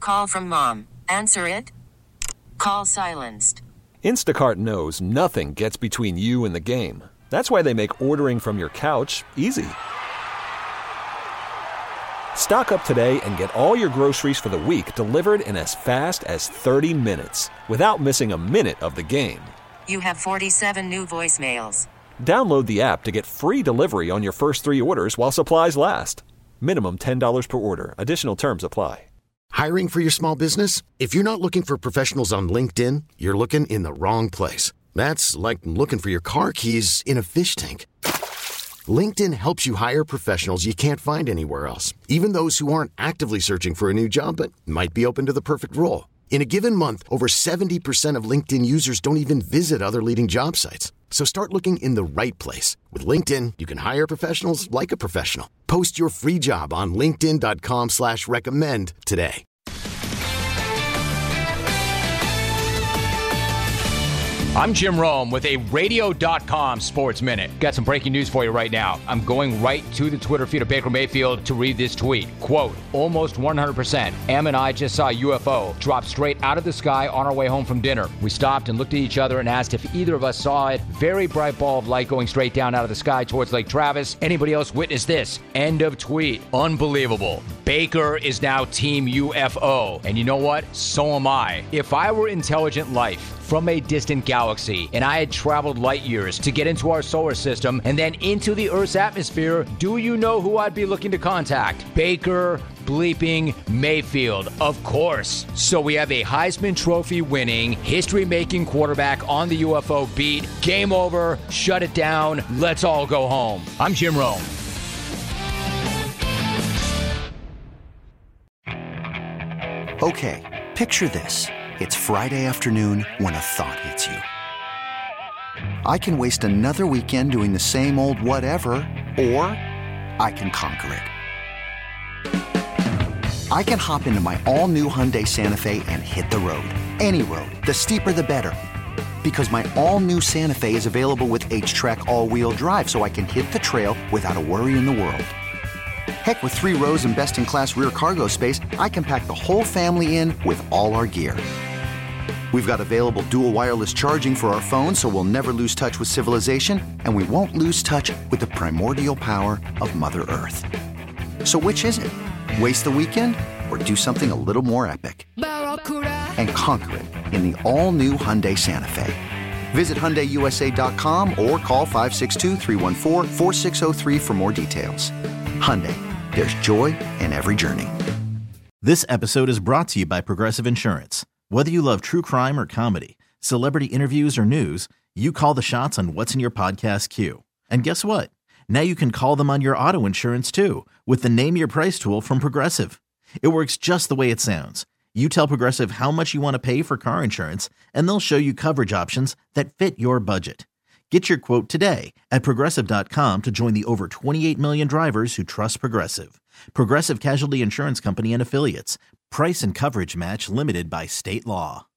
call from mom. Answer it. Call silenced. Instacart knows nothing gets between you and the game. That's why they make ordering from your couch easy. Stock up today and get all your groceries for the week delivered in as fast as 30 minutes without missing a minute of the game. You have 47 new voicemails. Download the app to get free delivery on your first 3 orders while supplies last. Minimum $10 per order. Additional terms apply. Hiring for your small business? If you're not looking for professionals on LinkedIn, you're looking in the wrong place. That's like looking for your car keys in a fish tank. LinkedIn helps you hire professionals you can't find anywhere else, even those who aren't actively searching for a new job but might be open to the perfect role. In a given month, over 70% of LinkedIn users don't even visit other leading job sites. So start looking in the right place. With LinkedIn, you can hire professionals like a professional. Post your free job on linkedin.com/recommend today. I'm Jim Rome with a Radio.com Sports Minute. Got some breaking news for you right now. I'm going right to the Twitter feed of Baker Mayfield to read this tweet. Quote, almost 100%. Am and I just saw a UFO drop straight out of the sky on our way home from dinner. We stopped and looked at each other and asked if either of us saw it. Very bright ball of light going straight down out of the sky towards Lake Travis. Anybody else witness this? End of tweet. Unbelievable. Baker is now Team UFO. And you know what? So am I. If I were intelligent life from a distant galaxy, and I had traveled light years to get into our solar system and then into the Earth's atmosphere, do you know who I'd be looking to contact? Baker bleeping Mayfield, of course. So we have a Heisman Trophy winning, history-making quarterback on the UFO beat. Game over, shut it down, let's all go home. I'm Jim Rome. Okay, picture this. It's Friday afternoon when a thought hits you. I can waste another weekend doing the same old whatever, or I can conquer it. I can hop into my all-new Hyundai Santa Fe and hit the road. Any road. The steeper, the better. Because my all-new Santa Fe is available with H-Track all-wheel drive, so I can hit the trail without a worry in the world. Heck, with 3 rows and best-in-class rear cargo space, I can pack the whole family in with all our gear. We've got available dual wireless charging for our phones, so we'll never lose touch with civilization, and we won't lose touch with the primordial power of Mother Earth. So which is it? Waste the weekend or do something a little more epic? And conquer it in the all-new Hyundai Santa Fe. Visit HyundaiUSA.com or call 562-314-4603 for more details. Hyundai, there's joy in every journey. This episode is brought to you by Progressive Insurance. Whether you love true crime or comedy, celebrity interviews or news, you call the shots on what's in your podcast queue. And guess what? Now you can call them on your auto insurance too with the Name Your Price tool from Progressive. It works just the way it sounds. You tell Progressive how much you want to pay for car insurance, and they'll show you coverage options that fit your budget. Get your quote today at Progressive.com to join the over 28 million drivers who trust Progressive. Progressive Casualty Insurance Company and Affiliates. Price and coverage match limited by state law.